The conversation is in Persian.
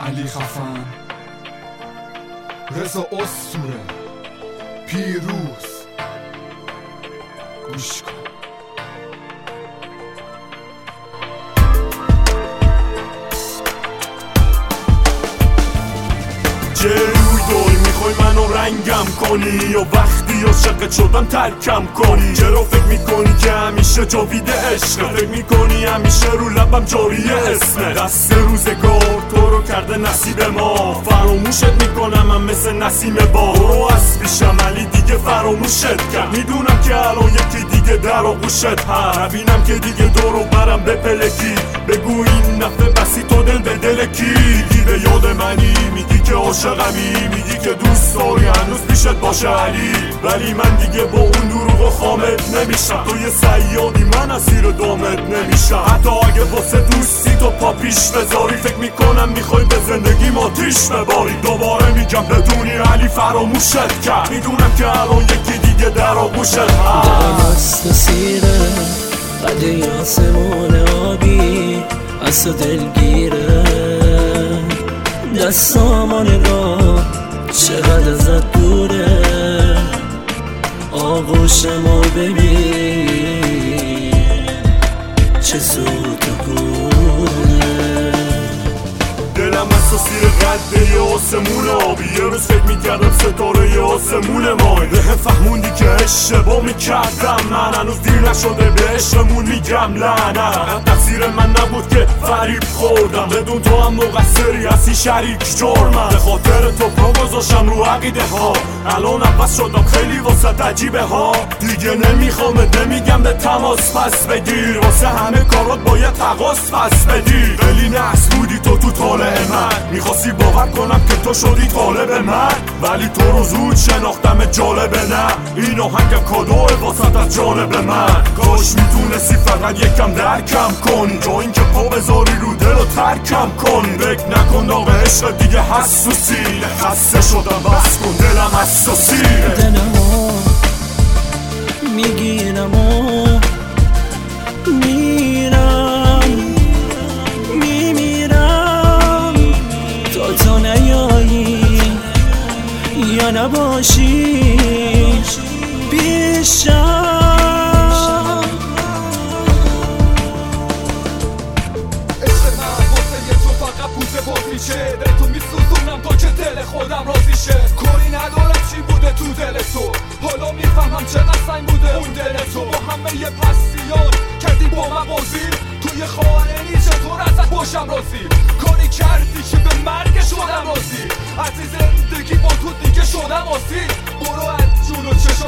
علی خفن، رضا اسطوره، پیروز. گوش کن. چه روی داری میخوای منو رنگم کنی، یا وقتی عاشقت شدم ترکم کنی؟ چرا فکر میکنی که همیشه جاوید عشقه؟ فکر میکنی همیشه رو لبم جاریه اسمه؟ دست روزگار تو رو کرده نصیب ما، فراموشت میکنم من مثل نسیم با. برو از پیشم علی دیگه فراموشت کرد، میدونم که الان یکی دیگه در آغوشت هست. نبینم که دیگه دورو برم بپلکی، بگو این نفه بسی تو دل به دل کی؟ به یاد منی میگی که عاشقمی، میگی که دوست داری هنوز پیشت باشه علی، ولی من دیگه با اون دروغ خامت نمیشم. تو یه صیادی من اسیر دامت نمیشم. حتی اگه واسه دوستی تو پا پیش بذاری، فکر میکنم میخوای به زندگی آتیش بباری. دوباره میگم بدونی علی فراموشت کرد، میدونم که الان یکی دیگه در آغوشت هست. دلم است سیره قد آسمون آبی، از تو دلگیره دستامان را چقدر ازت دوره. آغوشمو ببین چه سوت و گونه. دلم از تو سیر قده یه آسمون آبی، یه روز فکر میکردم ستاره یه آسمون مای. به فهموندی که اشتباه میکردم من، هنوز دیر نشده به عشقمون میگم لعنت. تقصیر من نبود که فریب خوردم، بدون تو هم مقصری هستی شریک جرمم. به خاطر تو پا گذاشتم رو عقیده ها، الان عوض شدم خیلی واسه عجیبه ها. دیگه نمیخوامت نمیگم به تماس پس بگیر، واسه همه کارات باید تقاس پس بدی. خیلی نحس بودی تو طالع من، میخواستی باور کنم که تو شدی طالب من، ولی تو رو زود شناختم جالبه نه. این آهنگم کادوه واسط از جانب من. کاش میتونستی فقط یکم درکم کنی، جا این که پا بذاری رو دل و ترکم کنی. فکر نکن داغ عشق دیگه حسوسی، خسته شدم بس کن دلم حساسی. دلمو میگیرم و میرم میمیرم تا تو نیایی یا نباشی پیشم. عشق من واسه یه تو فقط بوزه بازیشه، به تو میسوزونم تا که دل خودم راضی شه. کاری ندارم چی بوده تو دل تو، حالا میفهمم چقدر سنگ بوده اون دل تو. با همه یه پسیان کردی با من بازی، توی خانه نیچه تو ازت باشم راضی. کاری کردی که به مرگ شدم راضی، از زندگی با تو دیگه شدم آسی. برو از جون و